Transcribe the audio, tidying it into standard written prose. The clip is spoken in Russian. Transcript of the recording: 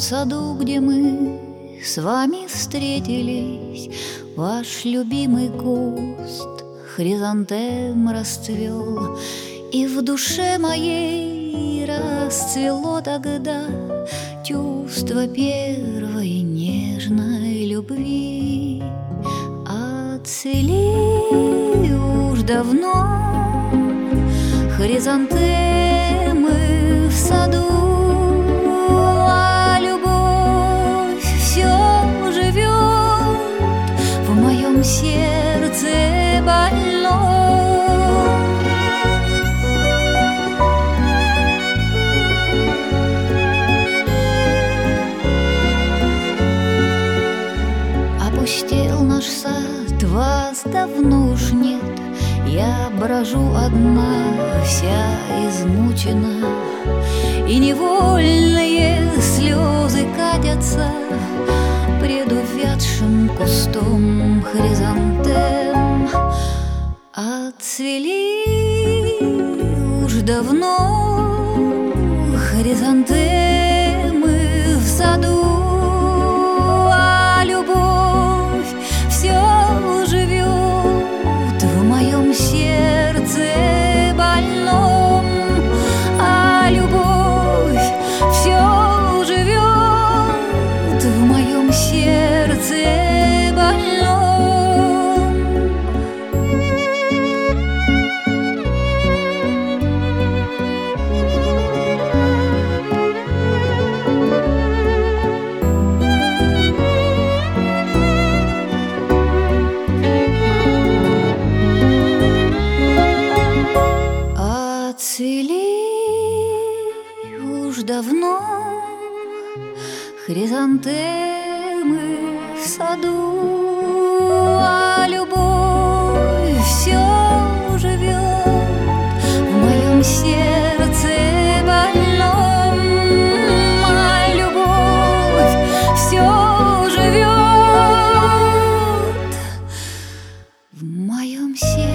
саду, где мы с вами встретились, ваш любимый куст хризантем расцвел, и в душе моей расцвело тогда чувство первой нежной любви. Отцвели уж давно хризантемы в саду, а любовь все живет в моем сердце больном. Опустел наш сад, вас давно уж нет, я брожу одна, вся измучена, и невольные слезы катятся пред увядшим кустом хризантем. Отцвели уж давно хризантемы в саду, а любовь все живет в моем сердце больном, а любовь все живет в моем сердце больном. Отцвели уж давно хризантемы в саду, а любовь все живет в моем сердце больном, а любовь все живет в моем сердце.